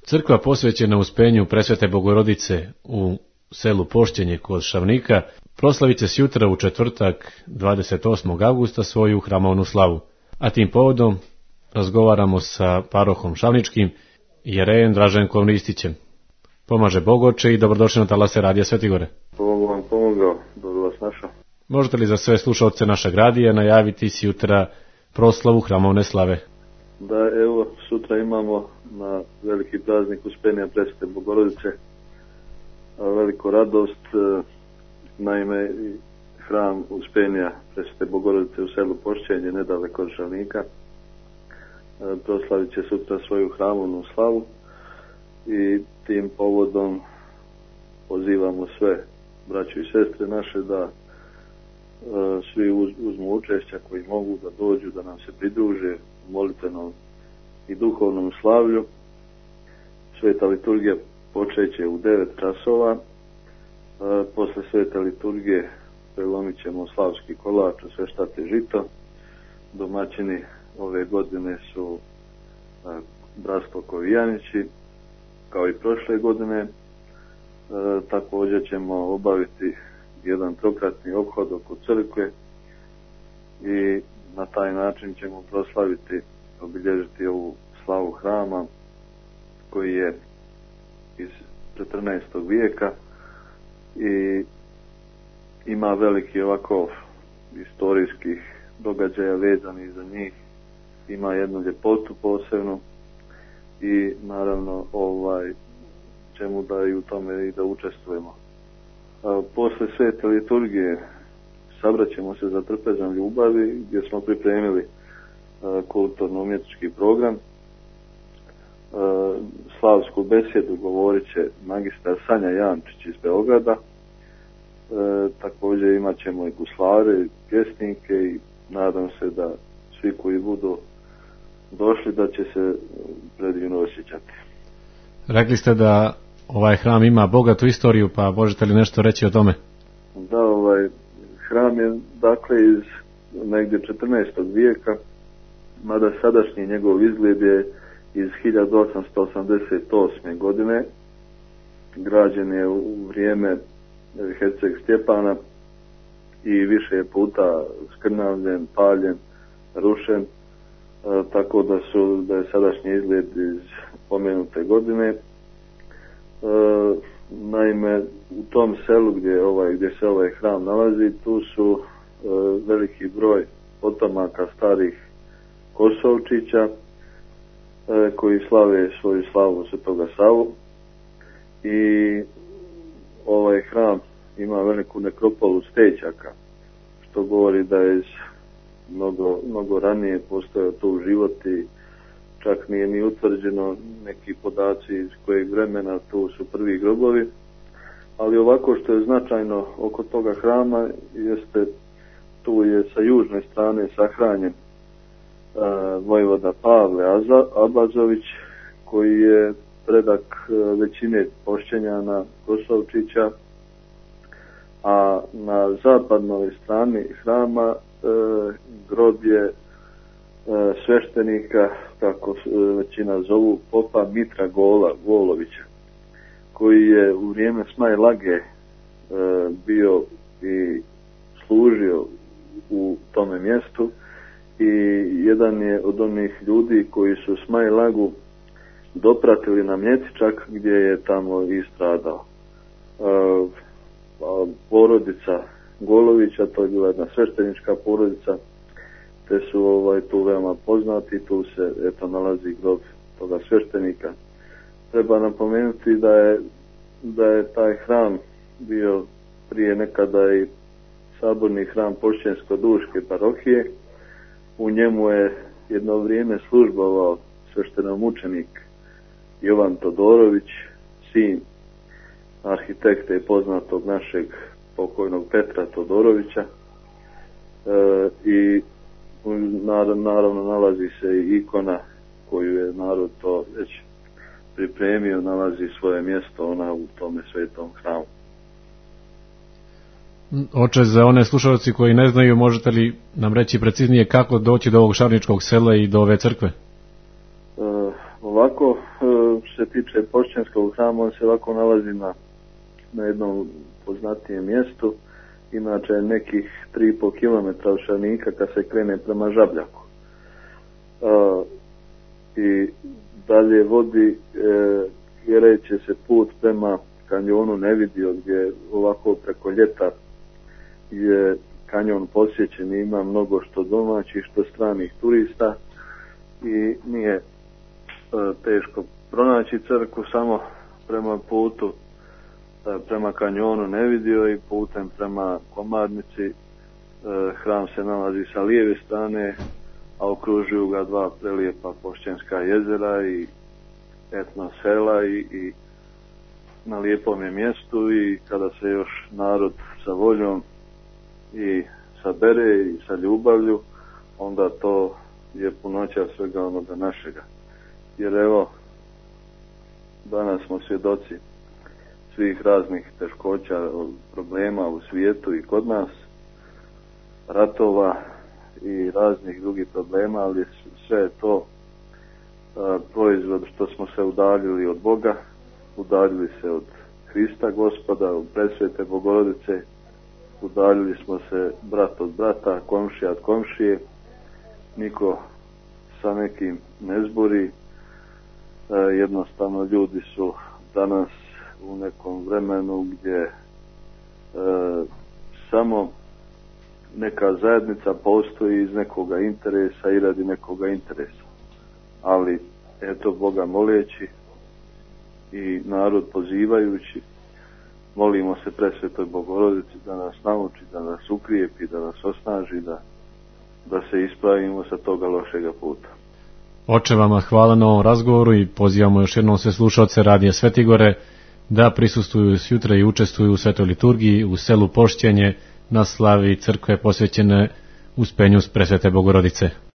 Crkva posvećena Uspenju Presvete Bogorodice u selu Pošćenje kod Šavnika proslavit će sutra u četvrtak 28. augusta svoju hramovnu slavu, a tim povodom razgovaramo sa parohom Šavničkim jerejem Draženkom Ristićem. Pomaže Bogoče i dobrodošli na talase Radija Svetigore. Bogu vam pomogao, dobro vas našao. Možete li za sve slušaoce našeg radija najaviti sutra proslavu hramovne slave? Da, evo, sutra imamo na veliki praznik Uspenja Presvete Bogorodice veliku radost. Naime, hram Uspenja Presvete Bogorodice u selu Pošćenje, nedaleko od Šavnika, proslavit će sutra svoju hramovnu slavu i tim povodom pozivamo sve braću i sestre naše da svi uzmu učešća koji mogu, da dođu, da nam se pridruže u molitvenom i duhovnom slavlju. Sveta liturgija počeće u 9 časova. Posle svete liturgije prelomit ćemo slavski kolač, osveštate žito. Domaćini ove godine su bratstvo Kovijanići, kao i prošle godine. Također ćemo obaviti jedan trokratni obhod oko crkve i na taj način ćemo proslaviti, obilježiti ovu slavu hrama koji je iz 14. vijeka i ima veliki ovako istorijskih događaja vezanih za njih, ima jednu ljepotu posebnu i naravno ćemo da i u tome i da učestvujemo. Posle svete liturgije sabraćemo se za trpezom ljubavi gdje smo pripremili kulturno-umjetnički program. Slavsku besjedu govorit će magistar Sanja Jančić iz Beograda. Također imat ćemo i guslare, pjesnike i nadam se da svi koji budu došli da će se predivno osjećati. Rekli ste da ovaj hram ima bogatu istoriju, pa možete li nešto reći o tome? Da, hram je dakle iz negdje 14. vijeka, mada sadašnji njegov izgled je iz 1888. godine. Građen je u vrijeme Herceg Stjepana i više je puta skrnavljen, paljen, rušen, tako da je sadašnji izgled iz pomenute godine. Naime, u tom selu gdje se ovaj hram nalazi, tu su veliki broj potomaka starih Kosovčića koji slave svoju slavu Svetoga Savu i ovaj hram ima veliku nekropolu stećaka, što govori da je mnogo ranije postojao tu život i čak nije ni utvrđeno neki podaci iz kojeg vremena tu su prvi grobovi, ali ovako što je značajno oko toga hrama jeste tu je sa južne strane sahranjen vojvoda Pavle Abazović, koji je predak većine Pošćenjana Kosovčića, a na zapadnoj strani hrama grob je sveštenika, kako većina zovu, popa Mitra Golovića, koji je u vrijeme Smaj Lage bio i služio u tome mjestu i jedan je od onih ljudi koji su Smaj Lagu dopratili na Mljetičak gdje je tamo i stradao. Porodica Golovića, to je bila jedna sveštenička porodica, te su tu veoma poznati, tu se nalazi grob toga sveštenika. Treba napomenuti da je taj hram bio prije nekada i saborni hram Pošćensko-Duške parohije. U njemu je jedno vrijeme službovao sveštenomučenik Jovan Todorović, sin arhitekta i poznatog našeg pokojnog Petra Todorovića, i naravno nalazi se i ikona koju je narod to već pripremio, nalazi svoje mjesto ona u tome svetom hramu. Oče, za one slušalci koji ne znaju, možete li nam reći preciznije kako doći do ovog šavničkog sela i do ove crkve? Ovako, što se tiče Pošćenskog hrama, on se ovako nalazi na jednom poznatijem mjestu, inače nekih 3,5 km od Šarnika kad se krene prema Žabljaku. I dalje vodi jereće se put prema kanjonu Nevidio, gdje ovako preko ljeta je kanjon posjećen i ima mnogo što domaćih, što stranih turista i nije teško pronaći crkvu, samo prema putu prema kanjonu Nevidio i putem prema Komarnici. Hram se nalazi sa lijeve strane, a okružuju ga 2 prelijepa Pošćenska jezera i etno sela i na lijepom je mjestu, i kada se još narod sa voljom i sabere i sa ljubavlju, onda to je punoća svega onoga našega. Jer evo, danas smo svjedoci svih raznih teškoća, problema u svijetu i kod nas, ratova i raznih drugih problema, ali sve je to proizvod što smo se udaljili od Boga, udaljili se od Hrista Gospoda, od Presvete Bogorodice, udaljili smo se brat od brata, komšija od komšije, niko sa nekim ne zbori. Jednostavno ljudi su danas u nekom vremenu gdje samo neka zajednica postoji iz nekoga interesa i radi nekoga interesa. Ali eto, Boga moleći i narod pozivajući, molimo se Presvetoj Bogorodici da nas nauči, da nas ukrijepi, da nas osnaži, da se ispravimo sa toga lošega puta. Oče, vama hvala na ovom razgovoru i pozivamo još jednom sve slušalce Radija Svetigore da prisustvuju sutra i učestvuju u svetoj liturgiji u selu Pošćenje na slavi crkve posvećene Uspenju Presvete Bogorodice.